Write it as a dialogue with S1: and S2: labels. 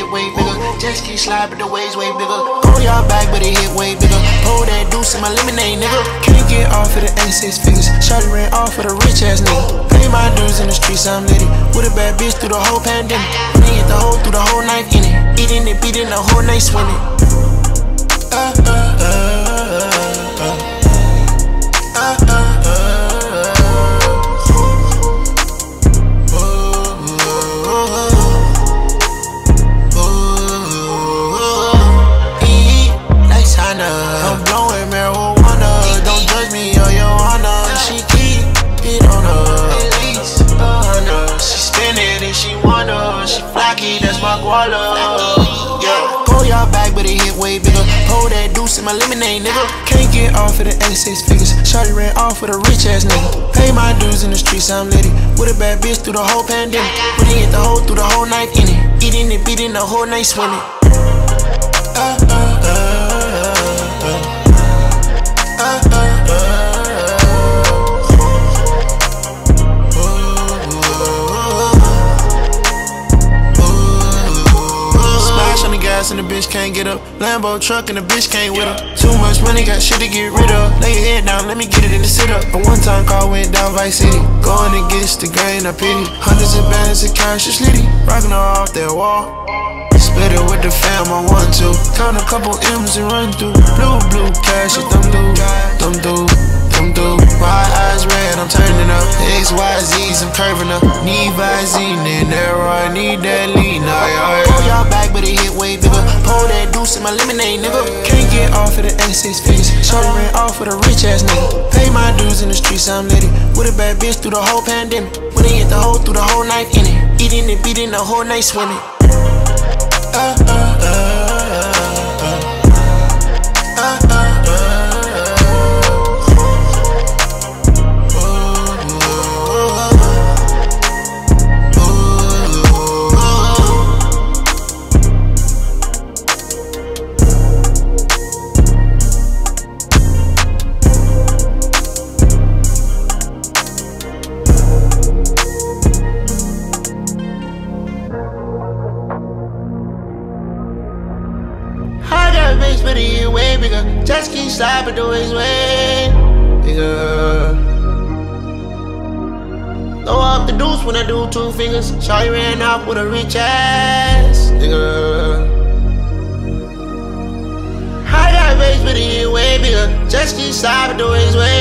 S1: hit way bigger. Just keep slide, but the waves way bigger. Pull y'all back, but it hit way bigger. Pull that deuce in my lemonade, nigga. Can't get off of the A6 figures. Shawty ran off for the rich ass nigga. Pay my dues in the streets, I'm litty. With a bad bitch through the whole pandemic. When hit the hole through the whole night in it. Eating it, beating the whole night swimming. I'm blowing marijuana. Don't judge me or your honor. She keep it on her. At least 100. She spin it and she wanna. She flaky, that's my guala. Yeah. Pull y'all back, but it hit way bigger. Pull that deuce in my lemonade, nigga. Can't get off of the A6 figures. Shawty ran off for the rich ass nigga. Pay my dues in the streets, I'm litty. With a bad bitch through the whole pandemic. When he hit the hole through the whole night in it. Eating it, beating the whole night swimming. And the bitch can't get up. Lambo truck and the bitch can't with her. Too much money, got shit to get rid of. Lay your head down, let me get it in the sit up. A one-time call went down Vice City. Going against the grain, I pity. Hundreds of bands of cash, just litty. Rockin' her off that wall. Split it with the fam on 1-2. Count a couple M's and run through. Blue cash, them do. My eyes red, I'm turning up. XYZs, I'm curving up. Need Visine in there, I need that lean. Pull y'all back, but it hit way bigger. Pull that deuce in my lemonade, nigga. Can't get off of the A6 figures. Shawty ran off for the rich ass nigga. Pay my dues in the streets, I'm litty. With a bad bitch through the whole pandemic. When they hit the hole through the whole night in it. Eating it, beating the whole night swimming. But it way bigger. Just keep slide, but the waves way bigger. Throw up the deuce when I do 2 fingers. Shawty ran off with a rich ass nigga. I got a base, but it way bigger. Just keep slide, but the waves way